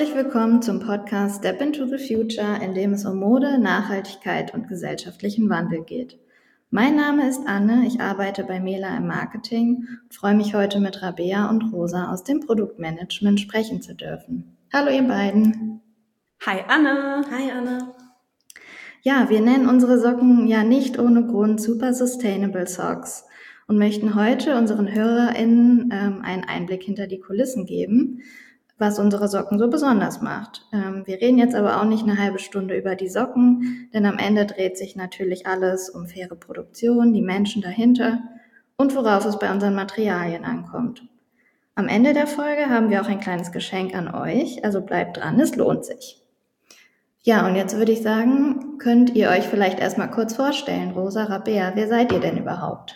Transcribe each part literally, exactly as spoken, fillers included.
Herzlich willkommen zum Podcast Step into the Future, in dem es um Mode, Nachhaltigkeit und gesellschaftlichen Wandel geht. Mein Name ist Anne, ich arbeite bei Mela im Marketing und freue mich heute mit Rabea und Rosa aus dem Produktmanagement sprechen zu dürfen. Hallo ihr beiden. Hi Anne. Hi Anne. Ja, wir nennen unsere Socken ja nicht ohne Grund Super Sustainable Socks und möchten heute unseren HörerInnen ähm, einen Einblick hinter die Kulissen geben, was unsere Socken so besonders macht. Ähm, wir reden jetzt aber auch nicht eine halbe Stunde über die Socken, denn am Ende dreht sich natürlich alles um faire Produktion, die Menschen dahinter und worauf es bei unseren Materialien ankommt. Am Ende der Folge haben wir auch ein kleines Geschenk an euch, also bleibt dran, es lohnt sich. Ja, und jetzt würde ich sagen, könnt ihr euch vielleicht erstmal kurz vorstellen, Rosa, Rabea, wer seid ihr denn überhaupt?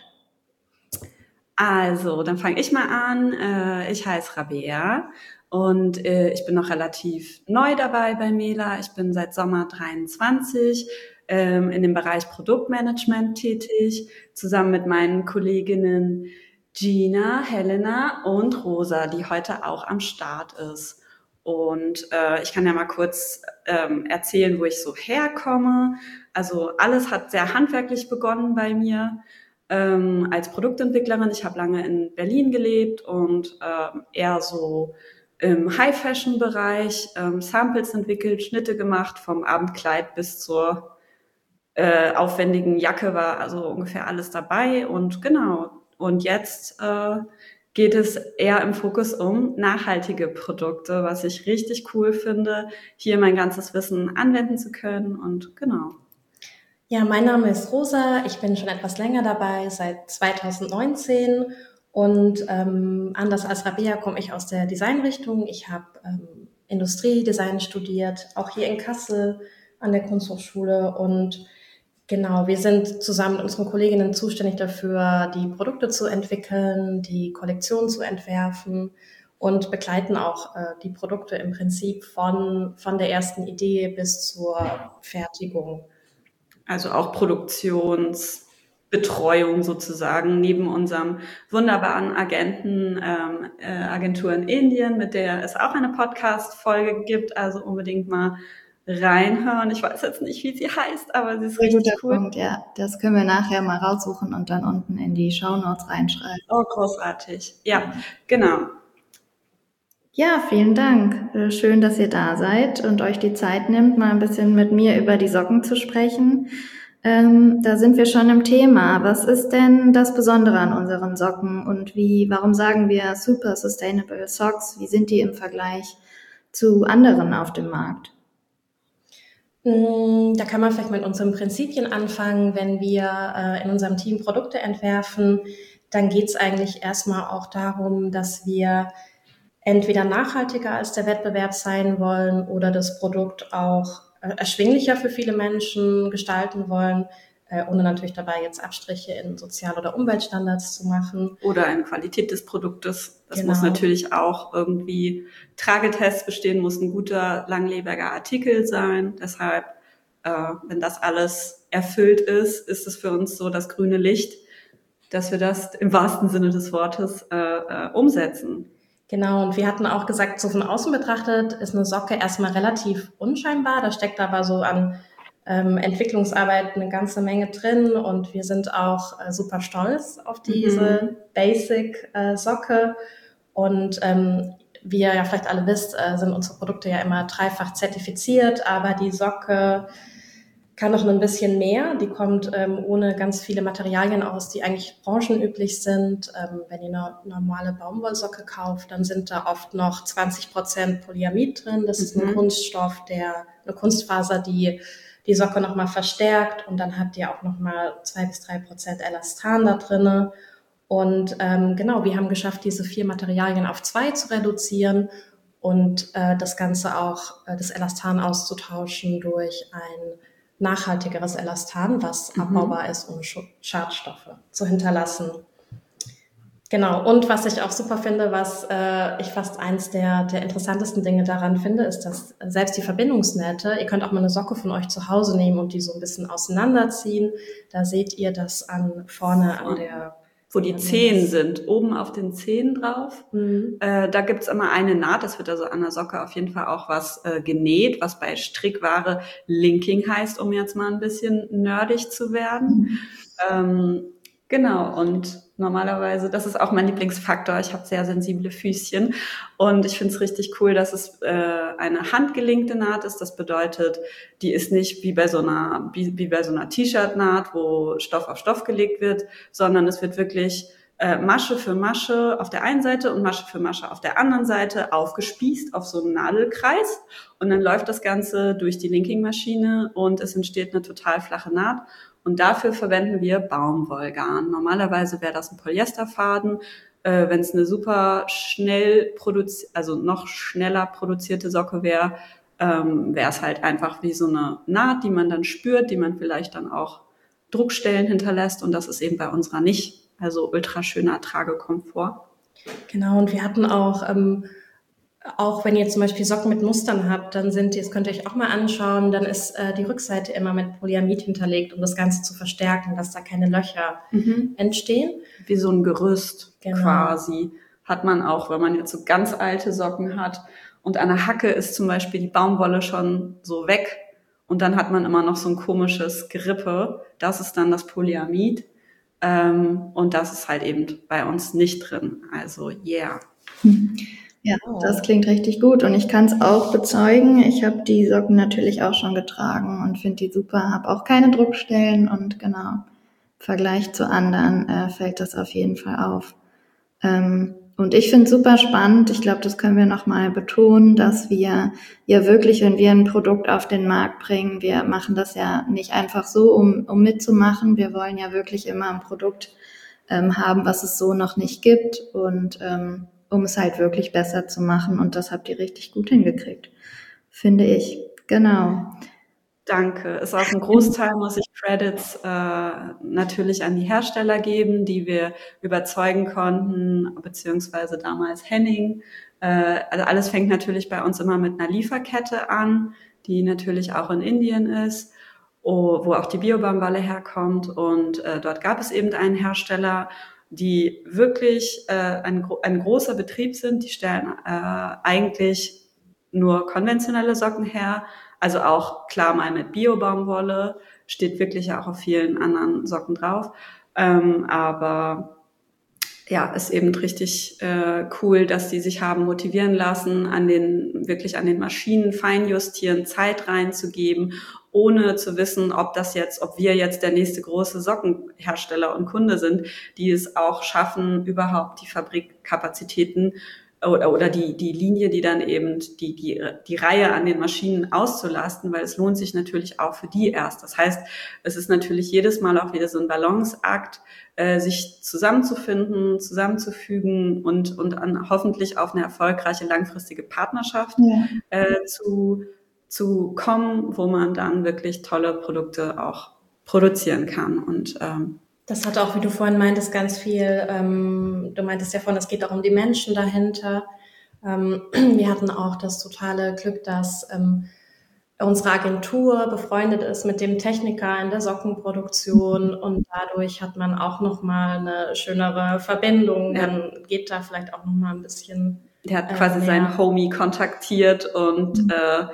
Also, dann fange ich mal an. Äh, ich heiße Rabea und äh, ich bin noch relativ neu dabei bei Mela. Ich bin seit Sommer dreiundzwanzig ähm, in dem Bereich Produktmanagement tätig, zusammen mit meinen Kolleginnen Gina, Helena und Rosa, die heute auch am Start ist. Und äh, ich kann ja mal kurz ähm, erzählen, wo ich so herkomme. Also alles hat sehr handwerklich begonnen bei mir. Ähm, als Produktentwicklerin. Ich habe lange in Berlin gelebt und ähm, eher so im High-Fashion-Bereich ähm, Samples entwickelt, Schnitte gemacht, vom Abendkleid bis zur äh, aufwendigen Jacke war also ungefähr alles dabei. Und genau, und jetzt äh, geht es eher im Fokus um nachhaltige Produkte, was ich richtig cool finde, hier mein ganzes Wissen anwenden zu können und genau. Ja, mein Name ist Rosa. Ich bin schon etwas länger dabei, seit zweitausendneunzehn. Und ähm, anders als Rabea komme ich aus der Designrichtung. Ich habe ähm, Industriedesign studiert, auch hier in Kassel an der Kunsthochschule. Und genau, wir sind zusammen mit unseren Kolleginnen zuständig dafür, die Produkte zu entwickeln, die Kollektion zu entwerfen und begleiten auch äh, die Produkte im Prinzip von, von der ersten Idee bis zur Fertigung. Also auch Produktionsbetreuung sozusagen neben unserem wunderbaren Agenten, ähm, äh, Agentur in Indien, mit der es auch eine Podcast-Folge gibt. Also unbedingt mal reinhören. Ich weiß jetzt nicht, wie sie heißt, aber sie ist Sehr richtig guter cool. Punkt, ja. Das können wir nachher mal raussuchen und dann unten in die Shownotes reinschreiben. Oh, großartig. Ja, genau. Ja, vielen Dank. Schön, dass ihr da seid und euch die Zeit nimmt, mal ein bisschen mit mir über die Socken zu sprechen. Ähm, da sind wir schon im Thema. Was ist denn das Besondere an unseren Socken und wie, warum sagen wir Super Sustainable Socks? Wie sind die im Vergleich zu anderen auf dem Markt? Da kann man vielleicht mit unseren Prinzipien anfangen. Wenn wir äh, in unserem Team Produkte entwerfen, dann geht es eigentlich erstmal auch darum, dass wir entweder nachhaltiger als der Wettbewerb sein wollen oder das Produkt auch äh, erschwinglicher für viele Menschen gestalten wollen, äh, ohne natürlich dabei jetzt Abstriche in Sozial- oder Umweltstandards zu machen. Oder eine Qualität des Produktes. Das Genau. muss natürlich auch irgendwie Tragetests bestehen, muss ein guter, langlebiger Artikel sein. Deshalb, äh, wenn das alles erfüllt ist, ist es für uns so das grüne Licht, dass wir das im wahrsten Sinne des Wortes äh, äh, umsetzen. Genau, und wir hatten auch gesagt, so von außen betrachtet ist eine Socke erstmal relativ unscheinbar. Da steckt aber so an ähm, Entwicklungsarbeit eine ganze Menge drin und wir sind auch äh, super stolz auf diese mhm. Basic-Socke. Äh, und ähm, wie ihr ja vielleicht alle wisst, äh, sind unsere Produkte ja immer dreifach zertifiziert, aber die Socke kann noch ein bisschen mehr. Die kommt ähm, ohne ganz viele Materialien aus, die eigentlich branchenüblich sind. Ähm, wenn ihr eine normale Baumwollsocke kauft, dann sind da oft noch zwanzig Prozent Polyamid drin. Das mhm. ist ein Kunststoff, der eine Kunstfaser, die die Socke nochmal verstärkt. Und dann habt ihr auch nochmal zwei bis drei Prozent Elastan da drinne. Und ähm, genau, wir haben geschafft, diese vier Materialien auf zwei zu reduzieren und äh, das Ganze auch, äh, das Elastan auszutauschen durch ein nachhaltigeres Elastan, was mhm. abbaubar ist, um Schadstoffe zu hinterlassen. Genau, und was ich auch super finde, was äh, ich fast eins der, der interessantesten Dinge daran finde, ist, dass selbst die Verbindungsnähte, ihr könnt auch mal eine Socke von euch zu Hause nehmen und die so ein bisschen auseinanderziehen. Da seht ihr das an vorne an der wo die Zehen sind, oben auf den Zehen drauf. Mhm. Äh, da gibt's immer eine Naht, das wird also an der Socke auf jeden Fall auch was äh, genäht, was bei Strickware Linking heißt, um jetzt mal ein bisschen nerdig zu werden. Mhm. Ähm, genau, und normalerweise, das ist auch mein Lieblingsfaktor, ich habe sehr sensible Füßchen und ich finde es richtig cool, dass es äh, eine handgelinkte Naht ist. Das bedeutet, die ist nicht wie bei so einer wie, wie bei so einer T-Shirt-Naht, wo Stoff auf Stoff gelegt wird, sondern es wird wirklich äh, Masche für Masche auf der einen Seite und Masche für Masche auf der anderen Seite aufgespießt auf so einen Nadelkreis und dann läuft das Ganze durch die Linking-Maschine und es entsteht eine total flache Naht. Und dafür verwenden wir Baumwollgarn. Normalerweise wäre das ein Polyesterfaden. Äh, wenn es eine super schnell produzi- also noch schneller produzierte Socke wäre, ähm, wäre es halt einfach wie so eine Naht, die man dann spürt, die man vielleicht dann auch Druckstellen hinterlässt. Und das ist eben bei unserer nicht. Also ultra schöner Tragekomfort. Genau, und wir hatten auch... Ähm Auch wenn ihr zum Beispiel Socken mit Mustern habt, dann sind die, das könnt ihr euch auch mal anschauen, dann ist äh, die Rückseite immer mit Polyamid hinterlegt, um das Ganze zu verstärken, dass da keine Löcher mhm. entstehen. Wie so ein Gerüst genau. quasi hat man auch, wenn man jetzt so ganz alte Socken hat und an der Hacke ist zum Beispiel die Baumwolle schon so weg und dann hat man immer noch so ein komisches Gerippe. Das ist dann das Polyamid ähm, und das ist halt eben bei uns nicht drin. Also yeah. Mhm. Ja, das klingt richtig gut und ich kann es auch bezeugen. Ich habe die Socken natürlich auch schon getragen und finde die super, habe auch keine Druckstellen und genau, im Vergleich zu anderen äh, fällt das auf jeden Fall auf. Ähm, und ich finde es super spannend, ich glaube, das können wir nochmal betonen, dass wir ja wirklich, wenn wir ein Produkt auf den Markt bringen, wir machen das ja nicht einfach so, um, um mitzumachen, wir wollen ja wirklich immer ein Produkt ähm, haben, was es so noch nicht gibt und ähm, um es halt wirklich besser zu machen. Und das habt ihr richtig gut hingekriegt, finde ich. Genau. Danke. Ist auch ein Großteil, muss ich Credits äh, natürlich an die Hersteller geben, die wir überzeugen konnten, beziehungsweise damals Henning. Äh, also alles fängt natürlich bei uns immer mit einer Lieferkette an, die natürlich auch in Indien ist, wo auch die Biobaumwolle herkommt. Und äh, dort gab es eben einen Hersteller, die wirklich äh, ein, ein großer Betrieb sind. Die stellen äh, eigentlich nur konventionelle Socken her, also auch klar mal mit Bio-Baumwolle, steht wirklich auch auf vielen anderen Socken drauf. Ähm, aber ja, ist eben richtig äh, cool, dass die sich haben motivieren lassen, an den wirklich an den Maschinen feinjustieren, Zeit reinzugeben, ohne zu wissen, ob das jetzt, ob wir jetzt der nächste große Sockenhersteller und Kunde sind, die es auch schaffen, überhaupt die Fabrikkapazitäten oder, oder die, die Linie, die dann eben die, die, die Reihe an den Maschinen auszulasten, weil es lohnt sich natürlich auch für die erst. Das heißt, es ist natürlich jedes Mal auch wieder so ein Balanceakt, äh, sich zusammenzufinden, zusammenzufügen und, und an, hoffentlich auf eine erfolgreiche langfristige Partnerschaft ja. äh, zu, zu kommen, wo man dann wirklich tolle Produkte auch produzieren kann. Und ähm, das hat auch, wie du vorhin meintest, ganz viel, ähm, du meintest ja vorhin, es geht auch um die Menschen dahinter. Ähm, wir hatten auch das totale Glück, dass ähm, unsere Agentur befreundet ist mit dem Techniker in der Sockenproduktion und dadurch hat man auch nochmal eine schönere Verbindung. Ja. Dann geht da vielleicht auch nochmal ein bisschen. Der hat quasi äh, seinen Homie kontaktiert und, mhm. äh,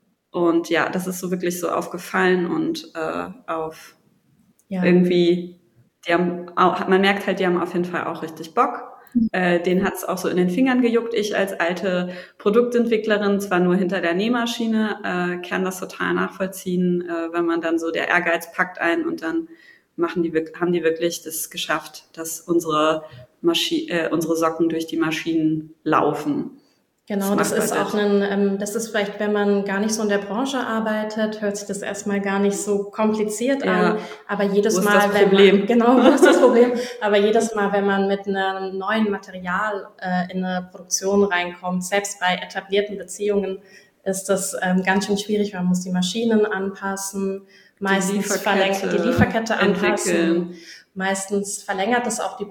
und ja, das ist so wirklich so aufgefallen und äh, auf ja. irgendwie Die haben, man merkt halt, die haben auf jeden Fall auch richtig Bock. Äh, denen hat's auch so in den Fingern gejuckt. Ich als alte Produktentwicklerin, zwar nur hinter der Nähmaschine, äh, kann das total nachvollziehen, äh, wenn man dann so der Ehrgeiz packt ein und dann machen die, haben die wirklich das geschafft, dass unsere Maschi- äh, unsere Socken durch die Maschinen laufen. Genau, das, das ist auch ein, ähm, das ist vielleicht, wenn man gar nicht so in der Branche arbeitet, hört sich das erstmal gar nicht so kompliziert ja. an, aber jedes wo ist Mal, das Problem? wenn man, genau, wo ist das Problem? Aber jedes Mal, wenn man mit einem neuen Material äh, in eine Produktion reinkommt, selbst bei etablierten Beziehungen, ist das ähm, ganz schön schwierig, man muss die Maschinen anpassen, meistens verlängert die Lieferkette anpassen. Entwickeln. Meistens verlängert es auch die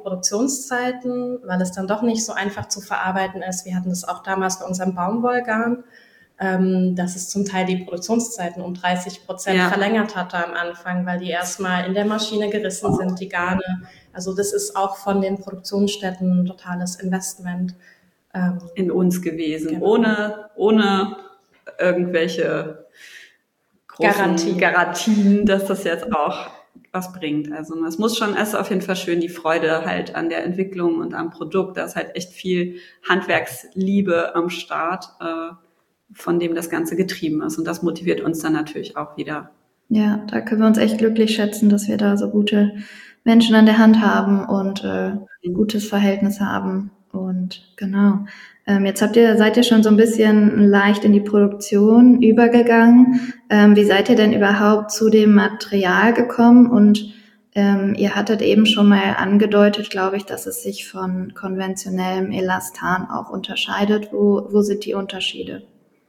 Produktionszeiten, weil es dann doch nicht so einfach zu verarbeiten ist. Wir hatten das auch damals bei unserem Baumwollgarn. ähm, dass es zum Teil die Produktionszeiten um dreißig Prozent Ja. verlängert hatte am Anfang, weil die erstmal in der Maschine gerissen sind, die Garne. Also das ist auch von den Produktionsstätten ein totales Investment. Ähm, in uns gewesen, Genau. ohne, ohne irgendwelche großen Garantie. Garantien, dass das jetzt auch was bringt. Also es muss schon, es ist auf jeden Fall schön, die Freude halt an der Entwicklung und am Produkt. Da ist halt echt viel Handwerksliebe am Start, äh, von dem das Ganze getrieben ist. Und das motiviert uns dann natürlich auch wieder. Ja, da können wir uns echt glücklich schätzen, dass wir da so gute Menschen an der Hand haben und äh, ein gutes Verhältnis haben. Und genau. Ähm, jetzt habt ihr, seid ihr schon so ein bisschen leicht in die Produktion übergegangen. Ähm, wie seid ihr denn überhaupt zu dem Material gekommen? Und ähm, ihr hattet eben schon mal angedeutet, glaube ich, dass es sich von konventionellem Elastan auch unterscheidet. Wo, wo sind die Unterschiede?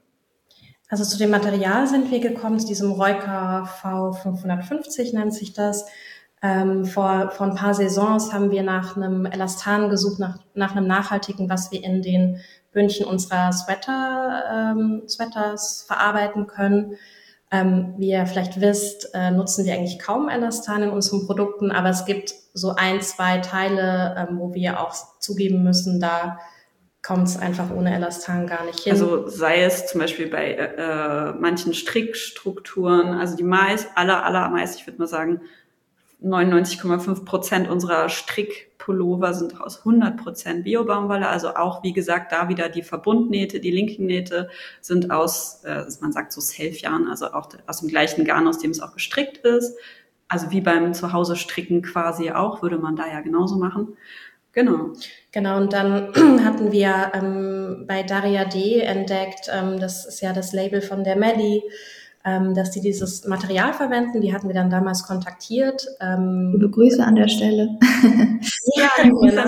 Also zu dem Material sind wir gekommen, zu diesem Reuka V fünfhundertfünfzig nennt sich das. Ähm, vor, vor ein paar Saisons haben wir nach einem Elastan gesucht, nach, nach einem nachhaltigen, was wir in den Bündchen unserer Sweater, ähm, Sweaters verarbeiten können. Ähm, wie ihr vielleicht wisst, äh, nutzen wir eigentlich kaum Elastan in unseren Produkten, aber es gibt so ein, zwei Teile, ähm, wo wir auch zugeben müssen, da kommt es einfach ohne Elastan gar nicht hin. Also sei es zum Beispiel bei äh, manchen Strickstrukturen, also die meist, aller, allermeist, ich würde mal sagen, neunundneunzig Komma fünf Prozent unserer Strickpullover sind aus hundert Prozent Bio-Baumwolle, also auch, wie gesagt, da wieder die Verbundnähte, die linken Nähte sind aus, äh, man sagt so Selfjarn, also auch aus dem gleichen Garn, aus dem es auch gestrickt ist. Also wie beim Zuhause stricken quasi auch, würde man da ja genauso machen. Genau. Genau, und dann hatten wir ähm, bei Daria D entdeckt, ähm, das ist ja das Label von der Melli, ähm, dass die dieses Material verwenden. Die hatten wir dann damals kontaktiert. Ähm, Liebe Grüße an der Stelle. Ja, genau.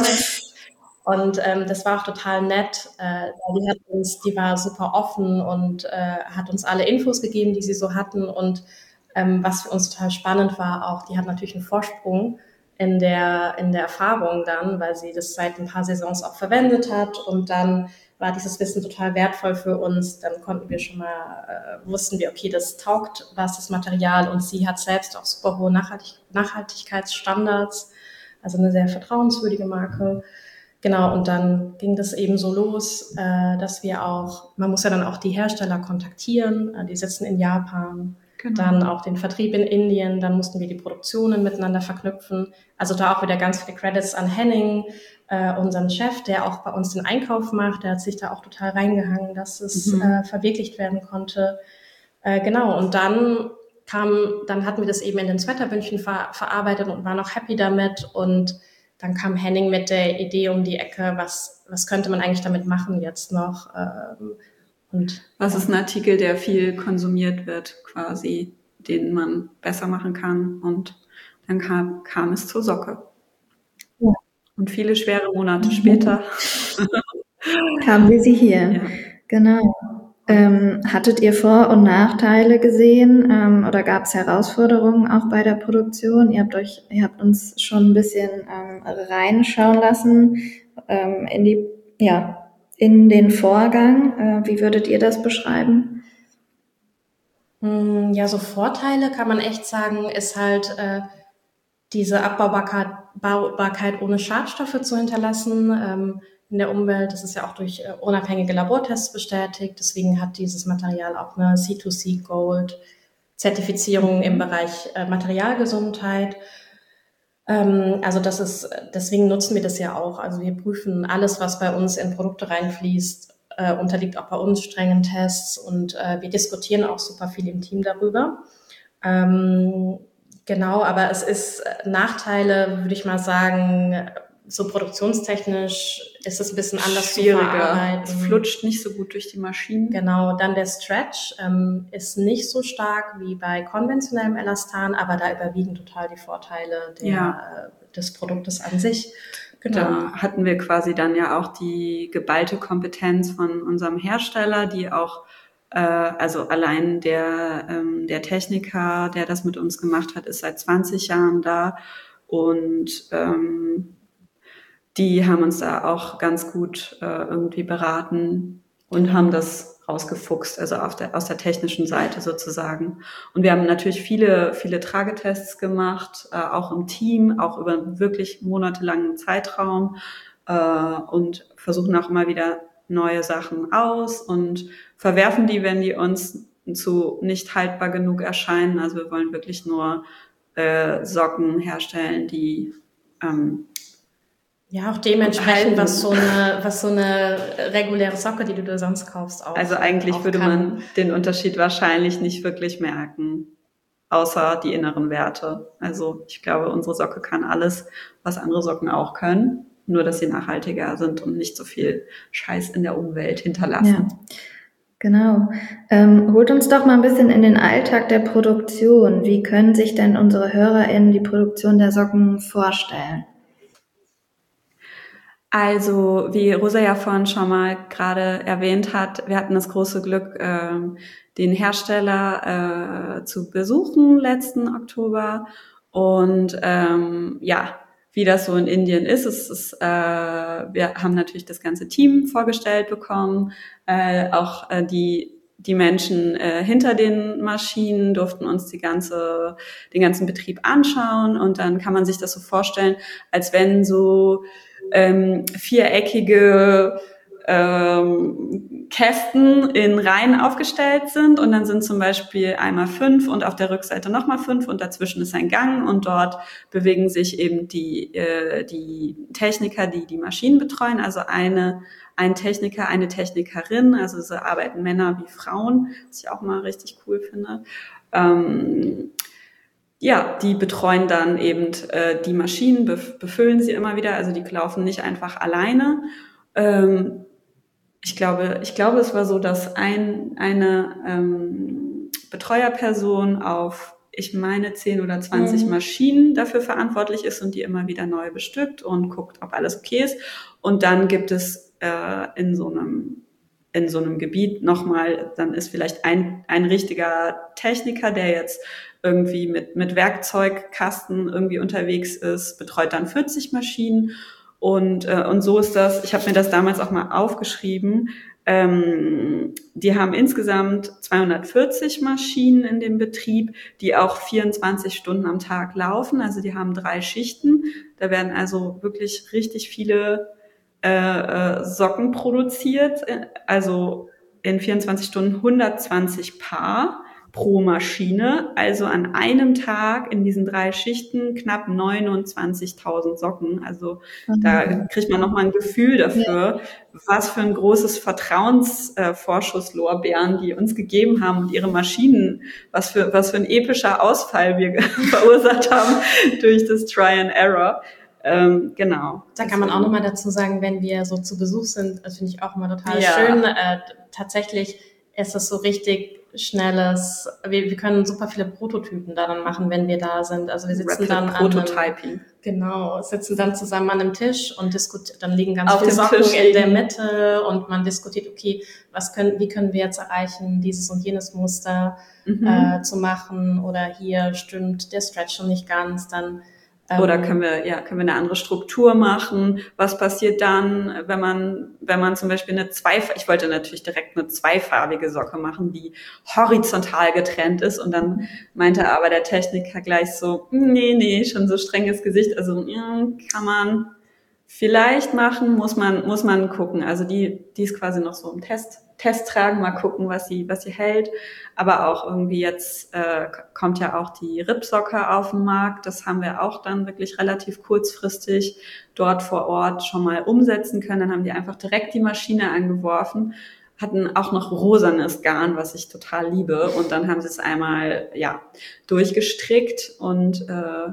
Und ähm, das war auch total nett. Äh, die hat uns, die war super offen und äh, hat uns alle Infos gegeben, die sie so hatten. Und ähm, was für uns total spannend war, auch die hat natürlich einen Vorsprung in der in der Erfahrung dann, weil sie das seit ein paar Saisons auch verwendet hat. Und dann war dieses Wissen total wertvoll für uns. Dann konnten wir schon mal, äh, wussten wir, okay, das taugt was, das Material. Und sie hat selbst auch super hohe Nachhaltig Nachhaltigkeitsstandards, also eine sehr vertrauenswürdige Marke. Genau, und dann ging das eben so los, äh, dass wir auch, man muss ja dann auch die Hersteller kontaktieren, äh, die sitzen in Japan, genau. Dann auch den Vertrieb in Indien, dann mussten wir die Produktionen miteinander verknüpfen. Also da auch wieder ganz viele Credits an Henning, äh, unseren Chef, der auch bei uns den Einkauf macht, der hat sich da auch total reingehangen, dass es mhm. äh, verwirklicht werden konnte. Äh, genau, und dann kam, dann hatten wir das eben in den Sweaterbündchen ver- verarbeitet und waren auch happy damit. Und dann kam Henning mit der Idee um die Ecke, was, was könnte man eigentlich damit machen jetzt noch? Ähm, und was ist ein Artikel, der viel konsumiert wird, quasi, den man besser machen kann? Und dann kam, kam es zur Socke. Ja. Und viele schwere Monate mhm. später haben wir sie hier. Ja. Genau. Ähm, hattet ihr Vor- und Nachteile gesehen ähm, oder gab es Herausforderungen auch bei der Produktion? Ihr habt euch, ihr habt uns schon ein bisschen ähm, reinschauen lassen ähm, in die, ja, in den Vorgang. Äh, wie würdet ihr das beschreiben? Ja, so Vorteile kann man echt sagen, ist halt äh, diese Abbaubarkeit Baubarkeit ohne Schadstoffe zu hinterlassen. Ähm, in der Umwelt. Das ist ja auch durch äh, unabhängige Labortests bestätigt. Deswegen hat dieses Material auch eine C zwei C Gold Zertifizierung im Bereich äh, Materialgesundheit. Ähm, also das ist, deswegen nutzen wir das ja auch. Also wir prüfen alles, was bei uns in Produkte reinfließt, äh, unterliegt auch bei uns strengen Tests und äh, wir diskutieren auch super viel im Team darüber. Ähm, genau, aber es ist Nachteile, würde ich mal sagen, so produktionstechnisch ist es ein bisschen anders zu verarbeiten. Es flutscht nicht so gut durch die Maschinen. Genau, dann der Stretch ähm, ist nicht so stark wie bei konventionellem Elastan, aber da überwiegen total die Vorteile der, ja. äh, des Produktes an sich. Genau. Da hatten wir quasi dann ja auch die geballte Kompetenz von unserem Hersteller, die auch äh, also allein der, ähm, der Techniker, der das mit uns gemacht hat, ist seit zwanzig Jahren da und ähm, die haben uns da auch ganz gut äh, irgendwie beraten und haben das ausgefuchst, also auf der, aus der technischen Seite sozusagen. Und wir haben natürlich viele, viele Tragetests gemacht, äh, auch im Team, auch über einen wirklich monatelangen Zeitraum, äh, und versuchen auch immer wieder neue Sachen aus und verwerfen die, wenn die uns zu nicht haltbar genug erscheinen. Also wir wollen wirklich nur äh, Socken herstellen, die ähm, ja, auch dementsprechend, was so eine, was so eine reguläre Socke, die du dir sonst kaufst, auch. Also eigentlich auch würde kann. man den Unterschied wahrscheinlich nicht wirklich merken, außer die inneren Werte. Also ich glaube, unsere Socke kann alles, was andere Socken auch können, nur dass sie nachhaltiger sind und nicht so viel Scheiß in der Umwelt hinterlassen. Ja, genau. Ähm, holt uns doch mal ein bisschen in den Alltag der Produktion. Wie können sich denn unsere HörerInnen die Produktion der Socken vorstellen? Also, wie Rosa ja vorhin schon mal gerade erwähnt hat, wir hatten das große Glück, äh, den Hersteller äh, zu besuchen letzten Oktober. Und ähm, ja, wie das so in Indien ist, es ist, äh, wir haben natürlich das ganze Team vorgestellt bekommen, äh, auch äh, die die Menschen äh, hinter den Maschinen durften uns die ganze, den ganzen Betrieb anschauen, und dann kann man sich das so vorstellen, als wenn so ähm, viereckige ähm, Kästen in Reihen aufgestellt sind, und dann sind zum Beispiel einmal fünf und auf der Rückseite nochmal fünf und dazwischen ist ein Gang, und dort bewegen sich eben die, äh, die Techniker, die die Maschinen betreuen, also eine ein Techniker, eine Technikerin, also so arbeiten Männer wie Frauen, was ich auch mal richtig cool finde. Ähm, Ja, die betreuen dann eben äh, die Maschinen, bef- befüllen sie immer wieder, also die laufen nicht einfach alleine. Ähm, ich glaube, ich glaube, es war so, dass ein, eine ähm, Betreuerperson auf, ich meine, zehn oder zwanzig Mhm. Maschinen dafür verantwortlich ist und die immer wieder neu bestückt und guckt, ob alles okay ist. Und dann gibt es äh, in so einem in so einem Gebiet nochmal, dann ist vielleicht ein, ein richtiger Techniker, der jetzt irgendwie mit, mit Werkzeugkasten irgendwie unterwegs ist, betreut dann vierzig Maschinen. Und, äh, und so ist das, ich habe mir das damals auch mal aufgeschrieben, ähm, die haben insgesamt zweihundertvierzig Maschinen in dem Betrieb, die auch vierundzwanzig Stunden am Tag laufen. Also die haben drei Schichten. Da werden also wirklich richtig viele äh, Socken produziert, also in vierundzwanzig Stunden hundertzwanzig Paar pro Maschine, also an einem Tag in diesen drei Schichten knapp neunundzwanzigtausend Socken. Also mhm. da kriegt man nochmal ein Gefühl dafür, ja. was für ein großes Vertrauensvorschusslorbeeren äh, die uns gegeben haben und ihre Maschinen, was für, was für ein epischer Ausfall wir verursacht haben durch das Try and Error. Ähm, genau. Da kann man auch nochmal dazu sagen, wenn wir so zu Besuch sind, das finde ich auch immer total ja. schön. Äh, tatsächlich ist es so richtig schnelles, wir, wir können super viele Prototypen da dann machen, wenn wir da sind. Also wir sitzen Rapid dann Prototyping. An einem, genau, sitzen dann zusammen an einem Tisch und diskutieren, dann liegen ganz Auf viele Socken Tisch in der Mitte und man diskutiert, okay, was können, wie können wir jetzt erreichen, dieses und jenes Muster mhm. äh, zu machen, oder hier stimmt der Stretch schon nicht ganz, dann oder können wir, ja, können wir eine andere Struktur machen? Was passiert dann, wenn man, wenn man zum Beispiel eine zwei, ich wollte natürlich direkt eine zweifarbige Socke machen, die horizontal getrennt ist, und dann meinte aber der Techniker gleich so, nee, nee, schon so strenges Gesicht, also, ja, kann man vielleicht machen, muss man, muss man gucken. Also die, die ist quasi noch so im Test, Test tragen, mal gucken, was sie, was sie hält. Aber auch irgendwie jetzt äh, kommt ja auch die Rippsocke auf den Markt. Das haben wir auch dann wirklich relativ kurzfristig dort vor Ort schon mal umsetzen können. Dann haben die einfach direkt die Maschine angeworfen, hatten auch noch rosanes Garn, was ich total liebe. Und dann haben sie es einmal, ja, durchgestrickt und äh,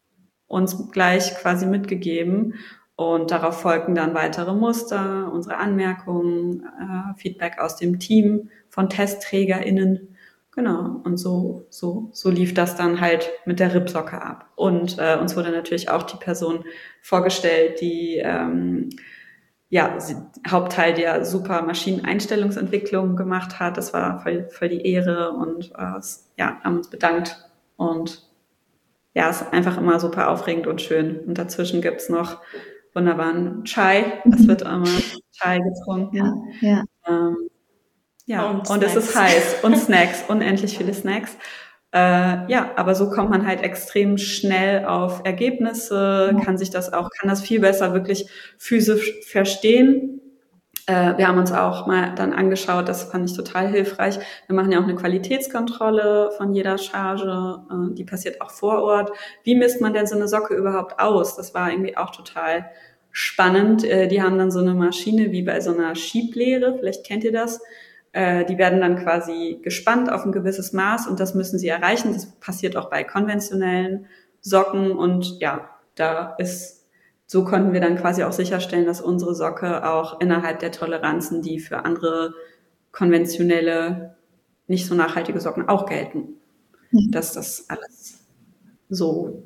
uns gleich quasi mitgegeben. Und darauf folgten dann weitere Muster, unsere Anmerkungen, äh, Feedback aus dem Team von TestträgerInnen. Genau, und so, so, so lief das dann halt mit der Rippsocke ab. Und äh, uns wurde natürlich auch die Person vorgestellt, die ähm, ja, sie, Hauptteil der super Maschineneinstellungsentwicklung gemacht hat. Das war voll, voll die Ehre, und äh, ja, haben uns bedankt. Und ja, es ist einfach immer super aufregend und schön. Und dazwischen gibt's noch wunderbaren Chai. Es wird immer Chai getrunken. Ja, ja. Ähm, Ja, und, und es ist heiß und Snacks, unendlich viele Snacks. Äh, ja, aber so kommt man halt extrem schnell auf Ergebnisse, kann sich das auch, kann das viel besser wirklich physisch verstehen. Äh, wir haben uns auch mal dann angeschaut, das fand ich total hilfreich. Wir machen ja auch eine Qualitätskontrolle von jeder Charge, äh, die passiert auch vor Ort. Wie misst man denn so eine Socke überhaupt aus? Das war irgendwie auch total spannend. Äh, die haben dann so eine Maschine wie bei so einer Schieblehre, vielleicht kennt ihr das. Die werden dann quasi gespannt auf ein gewisses Maß und das müssen sie erreichen. Das passiert auch bei konventionellen Socken und ja, da ist, so konnten wir dann quasi auch sicherstellen, dass unsere Socke auch innerhalb der Toleranzen, die für andere konventionelle, nicht so nachhaltige Socken auch gelten, mhm. dass das alles so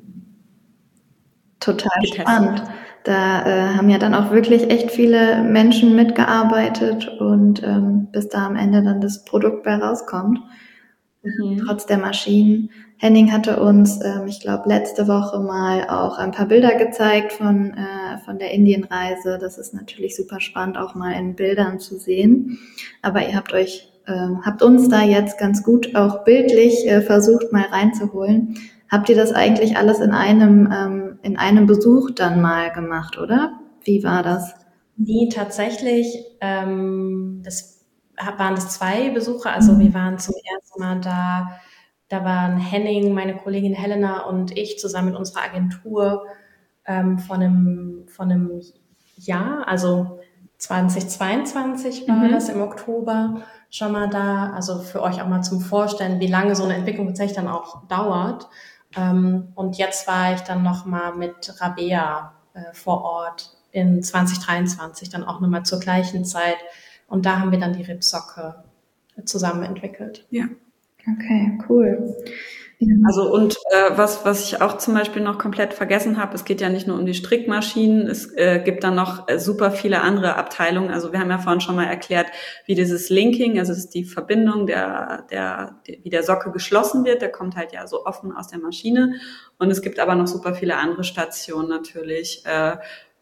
total spannend. Da äh, haben ja dann auch wirklich echt viele Menschen mitgearbeitet und ähm, bis da am Ende dann das Produkt bei rauskommt. Mhm. Trotz der Maschinen. Henning hatte uns, ähm, ich glaube, letzte Woche mal auch ein paar Bilder gezeigt von, äh, von der Indienreise. Das ist natürlich super spannend, auch mal in Bildern zu sehen. Aber ihr habt euch, äh, habt uns da jetzt ganz gut auch bildlich äh, versucht, mal reinzuholen. Habt ihr das eigentlich alles in einem ähm, in einem Besuch dann mal gemacht, oder? Wie war das? Nee, tatsächlich, ähm, das waren das zwei Besuche. Also mhm. wir waren zum ersten Mal da, da waren Henning, meine Kollegin Helena und ich zusammen mit unserer Agentur ähm, von einem von einem Jahr, also zweitausendzweiundzwanzig war mhm. das im Oktober schon mal da. Also für euch auch mal zum Vorstellen, wie lange so eine Entwicklung tatsächlich dann auch dauert. Ähm, und jetzt war ich dann nochmal mit Rabea äh, vor Ort in zwanzig dreiundzwanzig, dann auch nochmal zur gleichen Zeit. Und da haben wir dann die Ripsocke zusammen entwickelt. Ja. Okay, cool. Also und äh, was was ich auch zum Beispiel noch komplett vergessen habe, es geht ja nicht nur um die Strickmaschinen, es äh, gibt dann noch äh, super viele andere Abteilungen. Also wir haben ja vorhin schon mal erklärt, wie dieses Linking, also das ist die Verbindung, der der, der wie der Socke geschlossen wird, der kommt halt ja so offen aus der Maschine. Und es gibt aber noch super viele andere Stationen natürlich, äh,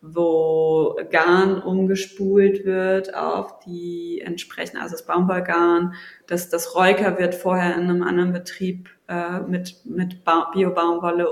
wo Garn umgespult wird auf die entsprechend, also das Baumwollgarn, das, das Räuker wird vorher in einem anderen Betrieb äh, mit, mit ba- Bio-Baumwolle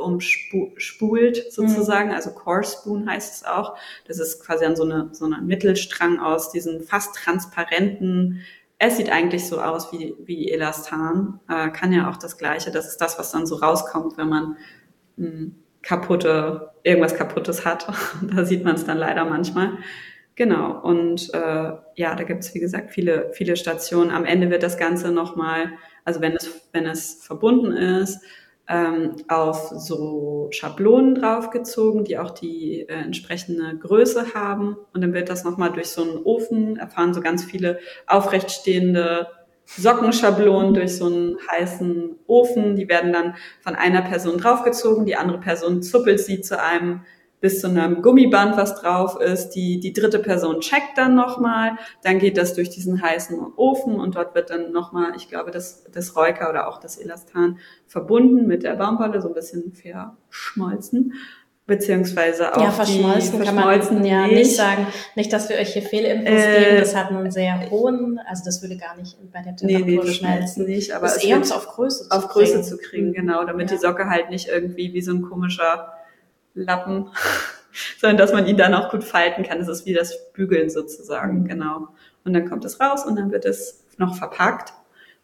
umspult sozusagen, mhm. also Core Spoon heißt es auch. Das ist quasi dann so eine, so eine Mittelstrang aus diesen fast transparenten, es sieht eigentlich so aus wie, wie Elastan, äh, kann ja auch das Gleiche, das ist das, was dann so rauskommt, wenn man mh, kaputte, irgendwas Kaputtes hat. Da sieht man es dann leider manchmal. Genau. Und äh, ja, da gibt es, wie gesagt, viele, viele Stationen. Am Ende wird das Ganze nochmal, also wenn es, wenn es verbunden ist, ähm, auf so Schablonen draufgezogen, die auch die äh, entsprechende Größe haben. Und dann wird das nochmal durch so einen Ofen, erfahren so ganz viele aufrechtstehende Sockenschablonen durch so einen heißen Ofen. Die werden dann von einer Person draufgezogen, die andere Person zuppelt sie zu einem bis zu einem Gummiband, was drauf ist. Die, die dritte Person checkt dann nochmal. Dann geht das durch diesen heißen Ofen und dort wird dann nochmal, ich glaube, das, das Räuker oder auch das Elastan verbunden mit der Baumwolle, so ein bisschen verschmolzen. Beziehungsweise auch ja, verschmolzen, die, kann verschmolzen man ja nicht. nicht sagen. Nicht, dass wir euch hier Fehlinfos äh, geben. Das hat einen sehr hohen, also das würde gar nicht bei der Temperatur nee, nee, schmelzen. Nicht, aber das ist eher um es auf Größe zu auf kriegen. Größe zu kriegen, genau, damit ja. die Socke halt nicht irgendwie wie so ein komischer Lappen, sondern dass man ihn dann auch gut falten kann. Das ist wie das Bügeln sozusagen, mhm. genau. Und dann kommt es raus und dann wird es noch verpackt.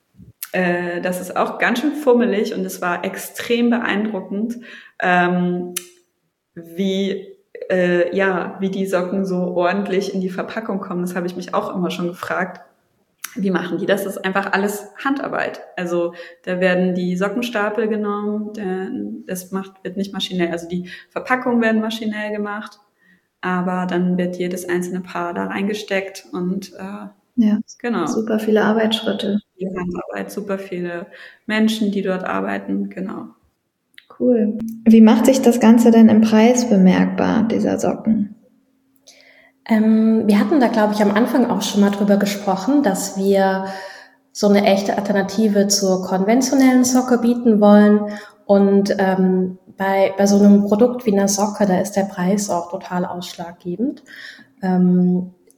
Äh, das ist auch ganz schön fummelig und es war extrem beeindruckend, ähm, wie äh, ja, wie die Socken so ordentlich in die Verpackung kommen. Das habe ich mich auch immer schon gefragt. Wie machen die das? Das ist einfach alles Handarbeit. Also da werden die Sockenstapel genommen, der, das macht, wird nicht maschinell, also die Verpackungen werden maschinell gemacht, aber dann wird jedes einzelne Paar da reingesteckt und äh, ja, genau. Super viele Arbeitsschritte. Die Handarbeit, super viele Menschen, die dort arbeiten, genau. Cool. Wie macht sich das Ganze denn im Preis bemerkbar, dieser Socken? Ähm, wir hatten da, glaube ich, am Anfang auch schon mal drüber gesprochen, dass wir so eine echte Alternative zur konventionellen Socke bieten wollen. Und ähm, bei, bei so einem Produkt wie einer Socke, da ist der Preis auch total ausschlaggebend. Ähm,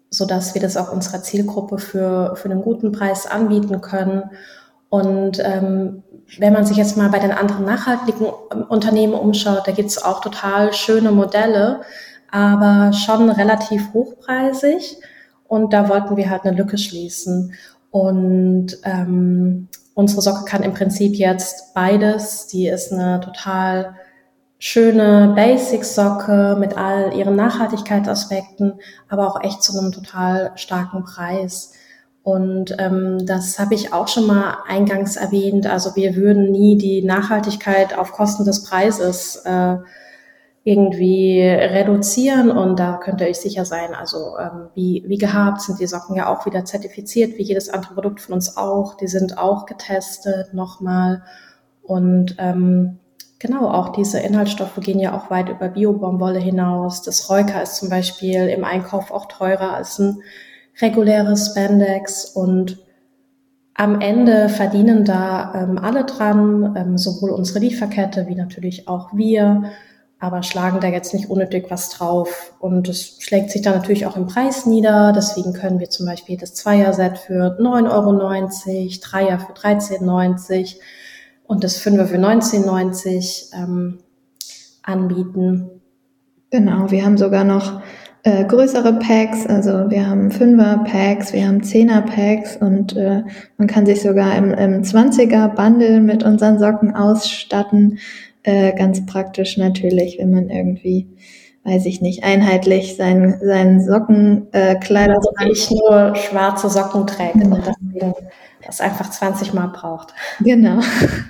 sodass wir das auch unserer Zielgruppe für, für einen guten Preis anbieten können. Und ähm, wenn man sich jetzt mal bei den anderen nachhaltigen Unternehmen umschaut, da gibt es auch total schöne Modelle, aber schon relativ hochpreisig. Und da wollten wir halt eine Lücke schließen. Und ähm, unsere Socke kann im Prinzip jetzt beides. Die ist eine total schöne Basic-Socke mit all ihren Nachhaltigkeitsaspekten, aber auch echt zu einem total starken Preis. Und ähm, das habe ich auch schon mal eingangs erwähnt. Also wir würden nie die Nachhaltigkeit auf Kosten des Preises äh, irgendwie reduzieren. Und da könnt ihr euch sicher sein, also ähm, wie, wie gehabt sind die Socken ja auch wieder zertifiziert, wie jedes andere Produkt von uns auch. Die sind auch getestet nochmal. Und ähm, genau, auch diese Inhaltsstoffe gehen ja auch weit über Bio-Baumwolle hinaus. Das Reuka ist zum Beispiel im Einkauf auch teurer als ein reguläres Spandex, und am Ende verdienen da ähm, alle dran, ähm, sowohl unsere Lieferkette wie natürlich auch wir, aber schlagen da jetzt nicht unnötig was drauf. Und es schlägt sich dann natürlich auch im Preis nieder. Deswegen können wir zum Beispiel das Zweier-Set für neun Euro neunzig, Dreier für dreizehn neunzig und das Fünfer für neunzehn neunzig ähm, anbieten. Genau, wir haben sogar noch äh, größere Packs, also wir haben Fünfer-Packs, wir haben Zehner-Packs und äh, man kann sich sogar im, im zwanziger-Bundle mit unseren Socken ausstatten. Äh, ganz praktisch natürlich, wenn man irgendwie, weiß ich nicht, einheitlich seinen, seinen Sockenkleider... Also ich nur schwarze Socken trägt, genau, und deswegen das einfach zwanzig Mal braucht. Genau.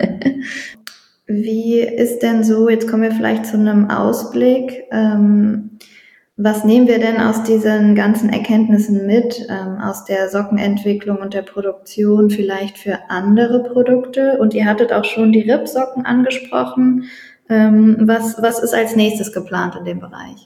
Wie ist denn so, jetzt kommen wir vielleicht zu einem Ausblick, ähm, was nehmen wir denn aus diesen ganzen Erkenntnissen mit, ähm, aus der Sockenentwicklung und der Produktion vielleicht für andere Produkte? Und ihr hattet auch schon die Rippsocken angesprochen. Ähm, was, was ist als nächstes geplant in dem Bereich?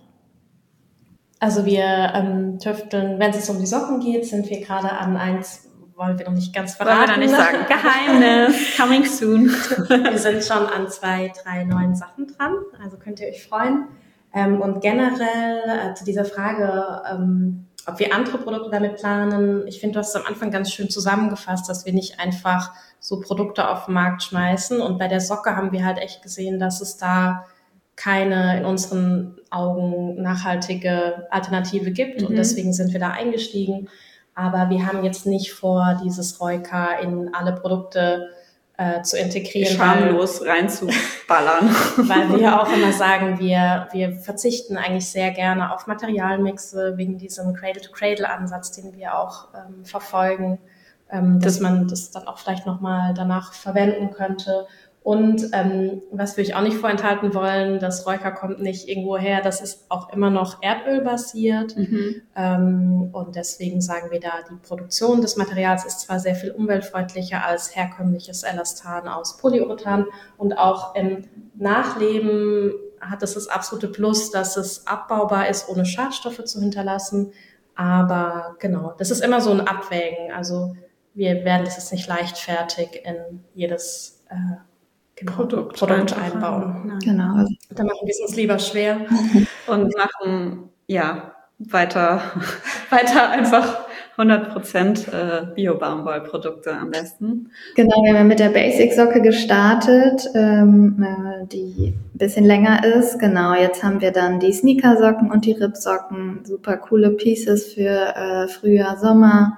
Also wir ähm, tüfteln, wenn es um die Socken geht, sind wir gerade an eins, wollen wir noch nicht ganz verraten. Wollen wir noch nicht sagen. Geheimnis, coming soon. Wir sind schon an zwei, drei neuen Sachen dran, also könnt ihr euch freuen. Ähm, und generell äh, zu dieser Frage, ähm, ob wir andere Produkte damit planen, ich finde, du hast es am Anfang ganz schön zusammengefasst, dass wir nicht einfach so Produkte auf den Markt schmeißen. Und bei der Socke haben wir halt echt gesehen, dass es da keine in unseren Augen nachhaltige Alternative gibt. Mhm. Und deswegen sind wir da eingestiegen. Aber wir haben jetzt nicht vor, dieses Reuka in alle Produkte äh, zu integrieren. Schamlos weil, reinzuballern. Weil wir auch immer sagen, wir, wir verzichten eigentlich sehr gerne auf Materialmixe wegen diesem Cradle-to-Cradle-Ansatz, den wir auch ähm, verfolgen, ähm, dass man das dann auch vielleicht nochmal danach verwenden könnte. Und ähm, was wir euch auch nicht vorenthalten wollen, das Reuka kommt nicht irgendwo her, das ist auch immer noch erdölbasiert. Mhm. Ähm, und deswegen sagen wir da, die Produktion des Materials ist zwar sehr viel umweltfreundlicher als herkömmliches Elastan aus Polyurethan, und auch im Nachleben hat es das absolute Plus, dass es abbaubar ist, ohne Schadstoffe zu hinterlassen. Aber genau, das ist immer so ein Abwägen. Also wir werden das jetzt nicht leichtfertig in jedes äh, Genau, Produkt, Produkt einbauen. Nein. Genau. Da machen wir es uns lieber schwer und machen ja weiter, weiter einfach hundert Prozent äh, Bio-Baumwollprodukte am besten. Genau, wir haben mit der Basic-Socke gestartet, ähm, äh, die ein bisschen länger ist. Genau, jetzt haben wir dann die Sneaker-Socken und die Rippsocken, super coole Pieces für äh, Frühjahr, Sommer.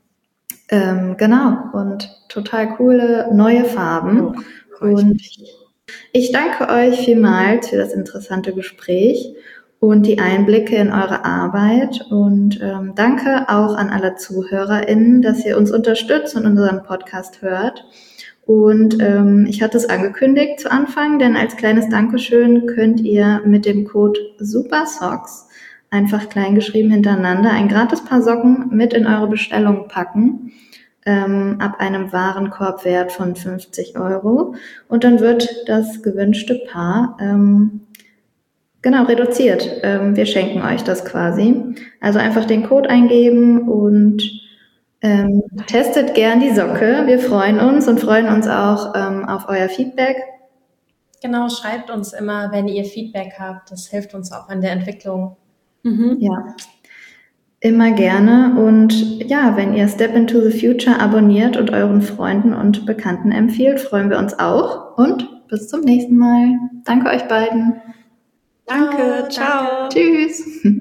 Ähm, genau, und total coole neue Farben. Oh. Und ich danke euch vielmals für das interessante Gespräch und die Einblicke in eure Arbeit. Und ähm, danke auch an alle ZuhörerInnen, dass ihr uns unterstützt und unseren Podcast hört. Und ähm, ich hatte es angekündigt zu Anfang, denn als kleines Dankeschön könnt ihr mit dem Code SUPERSOCKS einfach klein geschrieben hintereinander ein gratis Paar Socken mit in eure Bestellung packen. Ähm, ab einem Warenkorbwert von fünfzig Euro, und dann wird das gewünschte Paar ähm, genau reduziert. Ähm, wir schenken euch das quasi. Also einfach den Code eingeben und ähm, testet gern die Socke. Wir freuen uns und freuen uns auch ähm, auf euer Feedback. Genau, schreibt uns immer, wenn ihr Feedback habt. Das hilft uns auch in der Entwicklung. Mhm. Ja. Immer gerne. Und ja, wenn ihr Step into the Future abonniert und euren Freunden und Bekannten empfiehlt, freuen wir uns auch. Und bis zum nächsten Mal. Danke euch beiden. Danke, ciao. Tschüss.